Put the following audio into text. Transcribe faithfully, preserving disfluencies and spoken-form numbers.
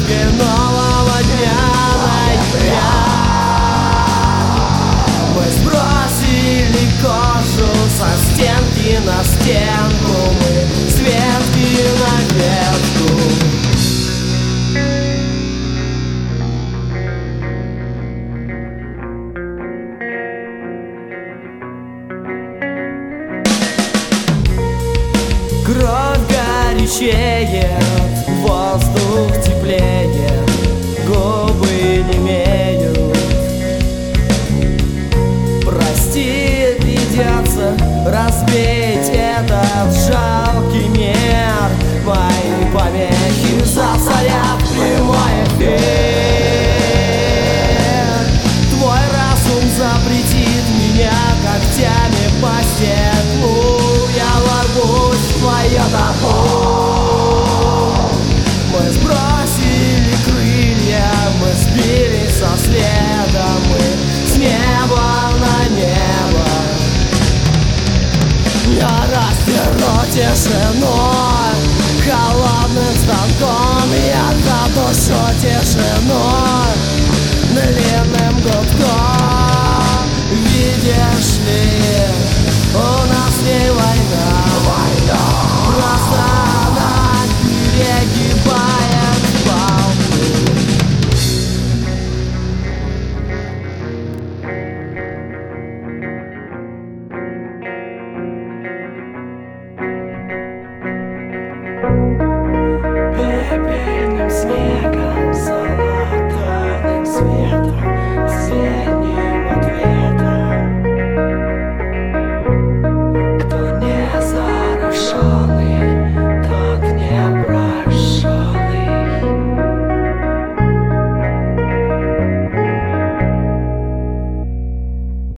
дороге нового дня ноября. Мы сбросили кожу со стенки на стенку, мы с ветки на ветку. Кровь горячеет, воздух теплеет, губы немеют. Прости, придется разбить этот жалкий мир. Мои помехи засорят прямой эфир. Твой разум запретит меня когтями по стеклу. Я ворвусь в твое табу. Мы сбросили крылья, мы сбились со следа, мы с неба на небо. Я раздеру тишиной холодным станком, я задушу тишиной длинным гудком. Видишь ли, у нас не война, война. Просто она перегибает палку. Пепельным снегом